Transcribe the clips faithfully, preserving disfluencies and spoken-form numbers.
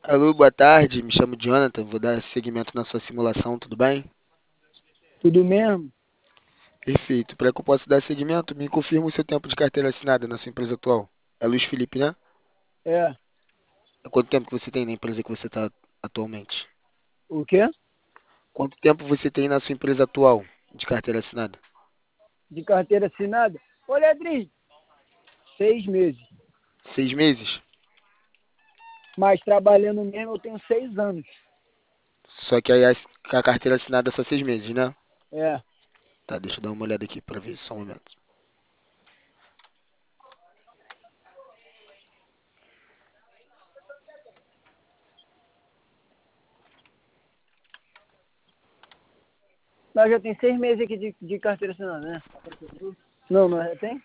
Alô, boa tarde. Me chamo Jonathan. Vou dar seguimento na sua simulação, tudo bem? Tudo mesmo? Perfeito. Para que eu possa dar seguimento, me confirma o seu tempo de carteira assinada na sua empresa atual. É Luiz Felipe, né? É. Há quanto tempo que você tem na empresa que você está atualmente? O quê? Quanto tempo você tem na sua empresa atual de carteira assinada? De carteira assinada? Ô, Leandrinho, seis meses. Seis meses? Mas trabalhando mesmo eu tenho seis anos. Só que aí a, a carteira assinada é só seis meses, né? É. Tá, deixa eu dar uma olhada aqui para ver, só um momento. Nós já tem seis meses aqui de, de carteira assinada, né? Não, não é? Tem?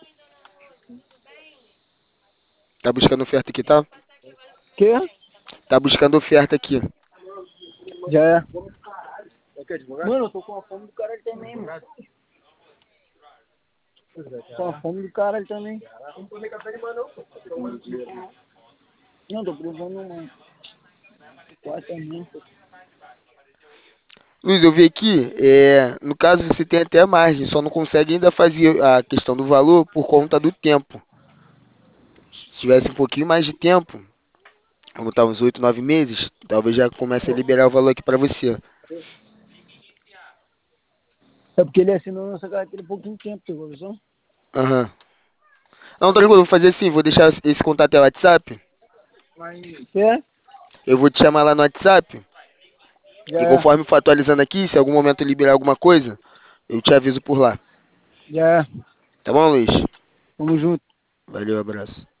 Tá buscando oferta aqui, tá? Quê? Tá buscando oferta aqui. Já é. Mano, eu tô com a fome do caralho também, mano. Com a fome do caralho também. Não, tô precisando, mano. Quatro também. Luiz, eu vi aqui, é, no caso você tem até a margem, só não consegue ainda fazer a questão do valor por conta do tempo. Se tivesse um pouquinho mais de tempo, como tá uns oito, nove meses, talvez já comece a liberar o valor aqui para você. É porque ele assinou nossa carteira há pouquinho tempo, tem evolução? Aham. Não, tranquilo, vou fazer assim, vou deixar esse contato é o WhatsApp, É? eu vou te chamar lá no WhatsApp, Já e é. conforme for atualizando aqui, se em algum momento liberar alguma coisa, eu te aviso por lá. Já é. Tá bom, Luiz? Tamo junto. Valeu, abraço.